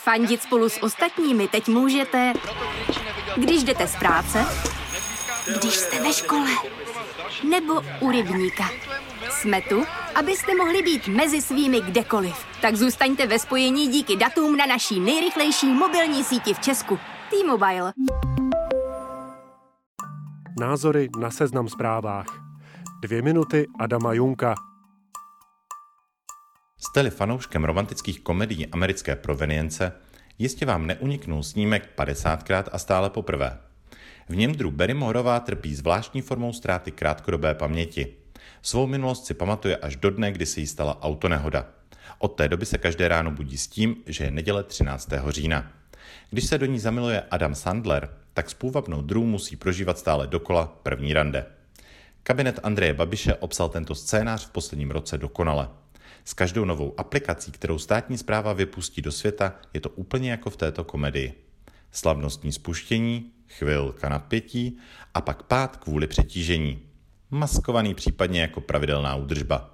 Fandit spolu s ostatními teď můžete, když jdete z práce, když jste ve škole, nebo u rybníka. Jsme tu, abyste mohli být mezi svými kdekoliv. Tak zůstaňte ve spojení díky datům na naší nejrychlejší mobilní síti v Česku. T-Mobile. Názory na Seznam Zprávách. 2 minuty Adama Junka. Jste-li fanouškem romantických komedií americké provenience, jistě vám neuniknul snímek 50krát a stále poprvé. V něm Drew Barrymoreová trpí zvláštní formou ztráty krátkodobé paměti. Svou minulost si pamatuje až do dne, kdy se jí stala autonehoda. Od té doby se každé ráno budí s tím, že je neděle 13. října. Když se do ní zamiluje Adam Sandler, tak s půvabnou Drew musí prožívat stále dokola první rande. Kabinet Andreje Babiše obsal tento scénář v posledním roce dokonale. S každou novou aplikací, kterou státní správa vypustí do světa, je to úplně jako v této komedii. Slavnostní spuštění, chvilka napětí a pak pád kvůli přetížení. Maskovaný případně jako pravidelná údržba.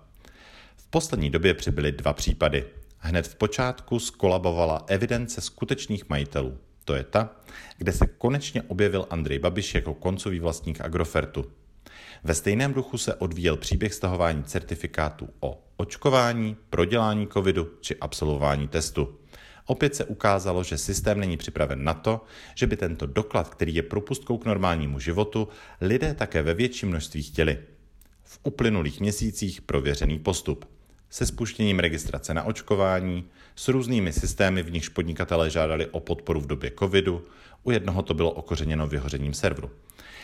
V poslední době přibyly 2 případy. Hned v počátku skolabovala evidence skutečných majitelů. To je ta, kde se konečně objevil Andrej Babiš jako koncový vlastník Agrofertu. Ve stejném duchu se odvíjel příběh stahování certifikátů o očkování, prodělání covidu či absolvování testu. Opět se ukázalo, že systém není připraven na to, že by tento doklad, který je propustkou k normálnímu životu, lidé také ve větším množství chtěli. V uplynulých měsících prověřený postup. Se spuštěním registrace na očkování, s různými systémy, v nichž podnikatelé žádali o podporu v době covidu, u jednoho to bylo okořeněno vyhořením serveru.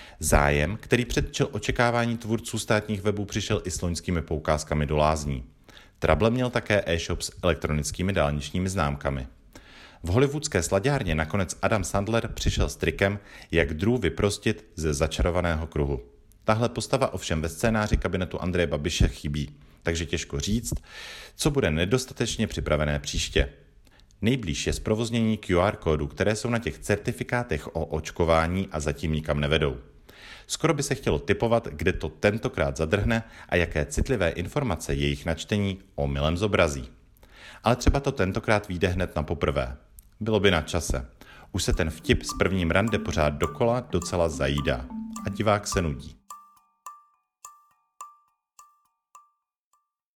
Zájem, který předčil očekávání tvůrců státních webů, přišel i s loňskými poukázkami do lázní. Trable měl také e-shop s elektronickými dálničními známkami. V hollywoodské slaďárně nakonec Adam Sandler přišel s trikem, jak Drew vyprostit ze začarovaného kruhu. Tahle postava ovšem ve scénáři kabinetu Andreje Babiše chybí, takže těžko říct, co bude nedostatečně připravené příště. Nejblíž je zprovoznění QR kódu, které jsou na těch certifikátech o očkování a zatím nikam nevedou. Skoro by se chtělo tipovat, kde to tentokrát zadrhne a jaké citlivé informace jejich načtení omylem zobrazí. Ale třeba to tentokrát vyjde hned na poprvé. Bylo by na čase. Už se ten vtip s prvním rande pořád dokola docela zajídá a divák se nudí.